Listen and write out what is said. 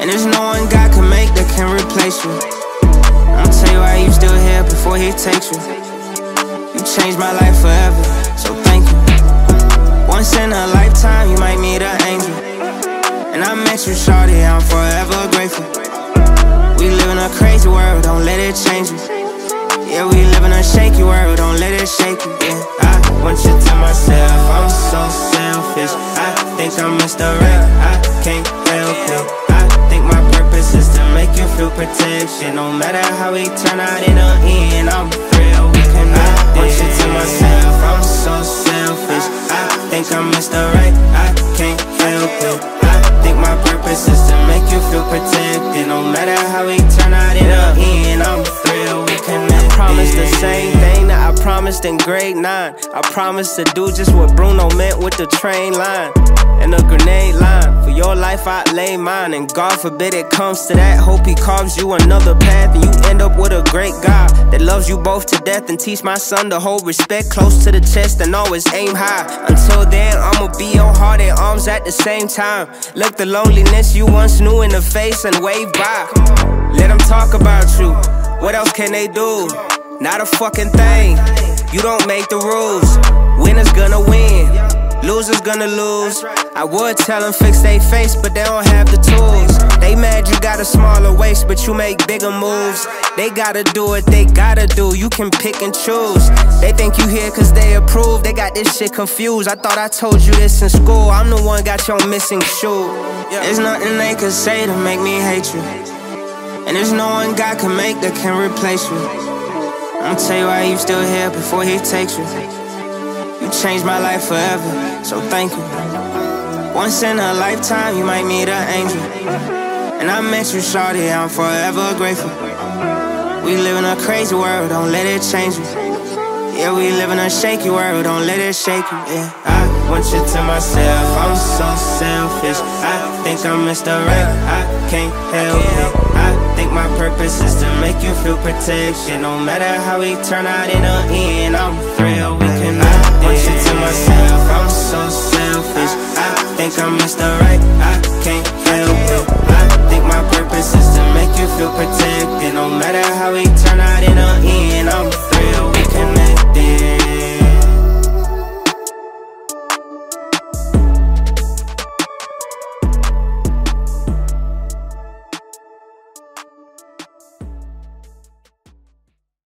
And there's no one God can make that can replace you. I'ma tell you why you still here before he takes you. You changed my life forever, so thank you. Once in a lifetime, you might meet an angel. And I met you, shawty, I'm forever grateful. We live in a crazy world, don't let it change you. Yeah, we live in a shaky world, don't let it shake you. Yeah, I want you to myself, I'm so selfish. I think I'm Mr. Right, I can't help it. I think my purpose is to make you feel protection. No matter how we turn out in the end, I'm thrilled we connected. I want you to myself, I'm so selfish. I think I'm Mr. Right, I can't help it. I think my purpose is to make you feel protected. No matter how we turn out in the end, I'm thrilled we connected. I promised the same thing that I promised in grade 9. I promised to do just what Bruno meant with the train line and the grenade line. For your life I lay mine, and God forbid it comes to that. Hope he carves you another path and you end up with a great God that loves you both to death. And teach my son to hold respect close to the chest and always aim high. Until then I'ma be your heart and arms at the same time. Look the loneliness you once knew in the face and wave by. Let them talk about you, what else can they do? Not a fucking thing, you don't make the rules. Winners gonna win, losers gonna lose. I would tell them fix they face, but they don't have the tools. They mad you got a smaller waist, but you make bigger moves. They gotta do what they gotta do, you can pick and choose. They think you here cause they approve, they got this shit confused. I thought I told you this in school, I'm the one got your missing shoe. There's nothing they could say to make me hate you. And there's no one God can make that can replace you. I'ma tell you why you still here before he takes you. You changed my life forever, so thank you. Once in a lifetime, you might meet an angel. And I met you, shawty, I'm forever grateful. We live in a crazy world, don't let it change you. Yeah, we live in a shaky world, don't let it shake you. Yeah, I want you to myself, I'm so selfish. I think I'm Mr. Right, I can't help it. I think my purpose is to make you feel protection. No matter how we turn out in the end, I'm thrilled we connected. I want you to myself, I'm so selfish. I think I'm Mr. Right, I can't help